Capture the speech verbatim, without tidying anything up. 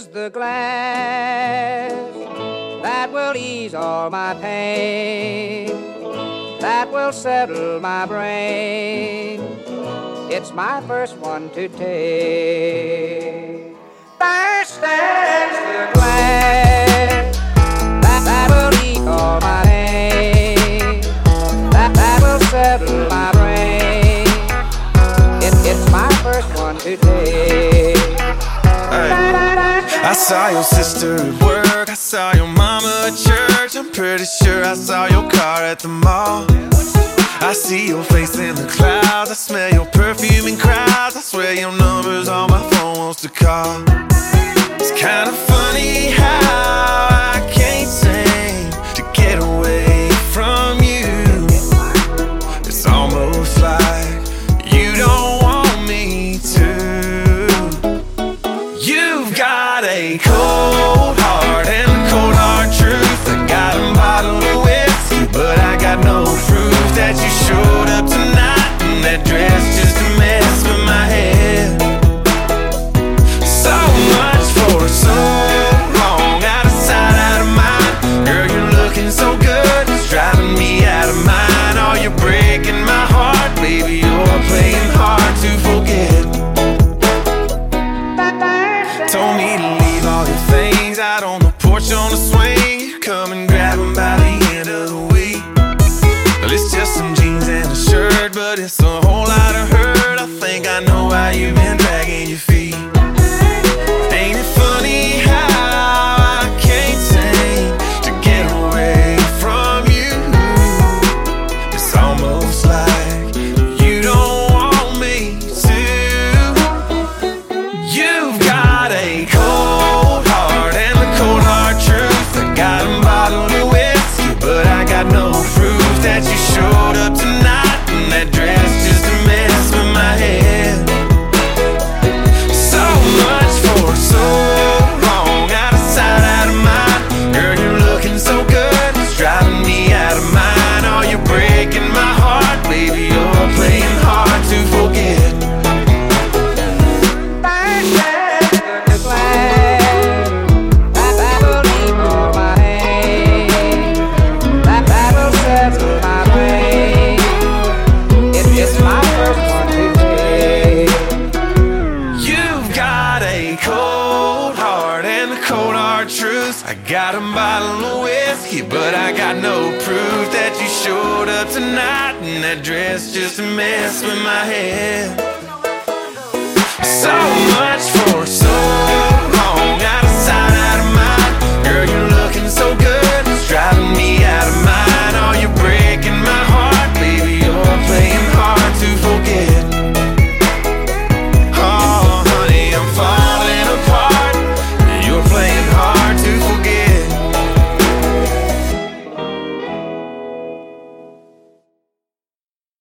is the glass that will ease all my pain, that will settle my brain. It's my first one to take. First is the glass that, that will ease all my pain, that, that will settle my brain. It, it's my first one to take. I saw your sister at work, I saw your mama at church. I'm pretty sure I saw your car at the mall. I see your face in the clouds, I smell your perfume in crowds. I swear your number's on my phone wants to call. It's kinda funny how I can't seem to get away from you. It's almost like you don't want me to. You've got a cold heart and a cold hard truth. I got a bottle of whiskey, but I got no proof that you showed up tonight in that dress just to mess with my head. So much for so long, out of sight, out of mind. Girl, you're looking so good, it's driving me out of mind. Oh, you're breaking my heart, baby, you're playing hard to forget. Told me to leave all your things out on the porch on the swing. Come and grab them by the end of the week. Well, it's just some jeans and a shirt, but it's a whole lot of hurt. I think I know why you've been dragging your feet. Ain't it funny how I can't seem to get away from you? It's almost like you don't want me to. You've got a cold heart and a cold hard truth. I got a bottle of whiskey, but I got no proof that you showed up tonight in that dress just to mess with my head. So much for so long, out of sight, out of mind. Girl, you're looking so good, it's driving me out of mind. Oh, you're breaking my heart, baby, you're playing hard to forget. I got a bottle of whiskey, but I got no proof that you showed up tonight in that dress just to mess with my head. So much for